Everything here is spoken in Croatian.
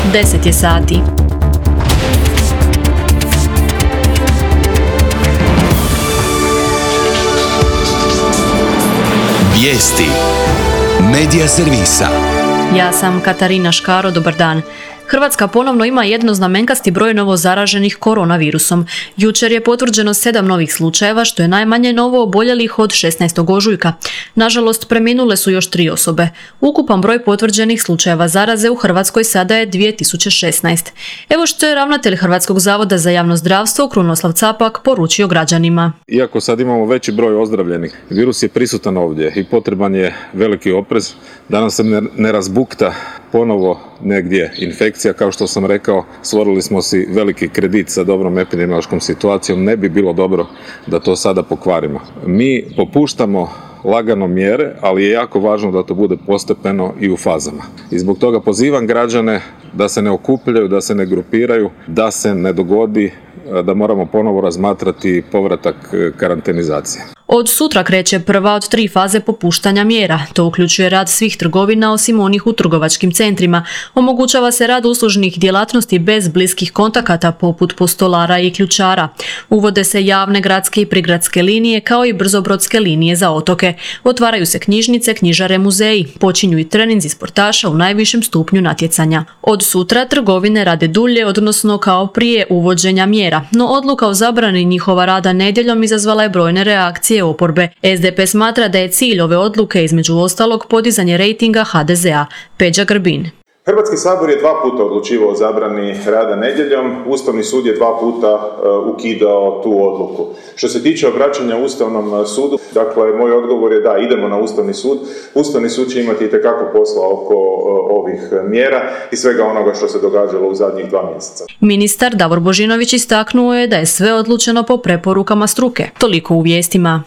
10 je sati. Vijesti Medija servisa. Ja sam Katarina Škaro, dobar dan. Hrvatska ponovno ima jednoznamenkasti broj novozaraženih koronavirusom. Jučer je potvrđeno 7 novih slučajeva, što je najmanje novo oboljelih od 16. ožujka. Nažalost, preminule su još 3 osobe. Ukupan broj potvrđenih slučajeva zaraze u Hrvatskoj sada je 2016. Evo što je ravnatelj Hrvatskog zavoda za javno zdravstvo Krunoslav Capak poručio građanima. Iako sad imamo veći broj ozdravljenih, virus je prisutan ovdje i potreban je veliki oprez da nam se ne razbukta ponovo negdje infekcija. Kao što sam rekao, stvorili smo si veliki kredit sa dobrom epidemiološkom situacijom, ne bi bilo dobro da to sada pokvarimo. Mi popuštamo lagano mjere, ali je jako važno da to bude postepeno i u fazama. I zbog toga pozivam građane da se ne okupljaju, da se ne grupiraju, da se ne dogodi da moramo ponovo razmatrati povratak karantenizacije. Od sutra kreće prva od 3 faze popuštanja mjera. To uključuje rad svih trgovina osim onih u trgovačkim centrima. Omogućava se rad uslužnih djelatnosti bez bliskih kontakata poput postolara i ključara. Uvode se javne gradske i prigradske linije kao i brzobrodske linije za otoke. Otvaraju se knjižnice, knjižare, muzeji. Počinju i treninzi sportaša u najvišem stupnju natjecanja. Od sutra trgovine rade dulje, odnosno kao prije uvođenja mjera. No odluka o zabrani njihova rada nedjeljom izazvala je brojne reakcije oporbe. SDP smatra da je cilj ove odluke između ostalog podizanje rejtinga HDZ-a. Peđa Grbin. Hrvatski sabor je 2 puta odlučivao o zabrani rada nedjeljom, Ustavni sud je 2 puta ukidao tu odluku. Što se tiče obraćanja Ustavnom sudu, dakle, moj odgovor je da, idemo na Ustavni sud. Ustavni sud će imati itekako posla oko ovih mjera i svega onoga što se događalo u zadnjih 2 mjeseca. Ministar Davor Božinović istaknuo je da je sve odlučeno po preporukama struke. Toliko u vijestima.